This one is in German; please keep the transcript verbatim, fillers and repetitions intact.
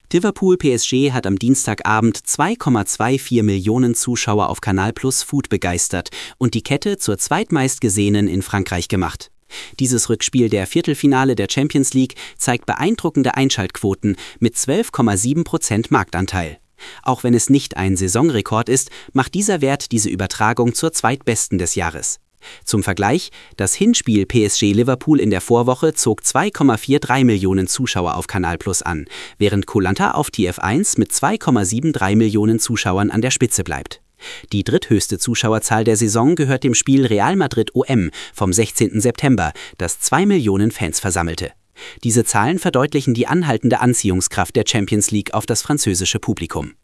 Liverpool-P S G hat am Dienstagabend zwei Komma vierundzwanzig Millionen Zuschauer auf Kanal Plus Foot begeistert und die Kette zur zweitmeistgesehenen in Frankreich gemacht. Dieses Rückspiel der Viertelfinale der Champions League zeigt beeindruckende Einschaltquoten mit zwölf Komma sieben Prozent Marktanteil. Auch wenn es nicht ein Saisonrekord ist, macht dieser Wert diese Übertragung zur zweitbesten des Jahres. Zum Vergleich, das Hinspiel P S G-Liverpool in der Vorwoche zog zwei Komma dreiundvierzig Millionen Zuschauer auf Kanal Plus an, während Koh Lanta auf T F eins mit zwei Komma dreiundsiebzig Millionen Zuschauern an der Spitze bleibt. Die dritthöchste Zuschauerzahl der Saison gehört dem Spiel Real Madrid-O M vom sechzehnten September, das zwei Millionen Fans versammelte. Diese Zahlen verdeutlichen die anhaltende Anziehungskraft der Champions League auf das französische Publikum.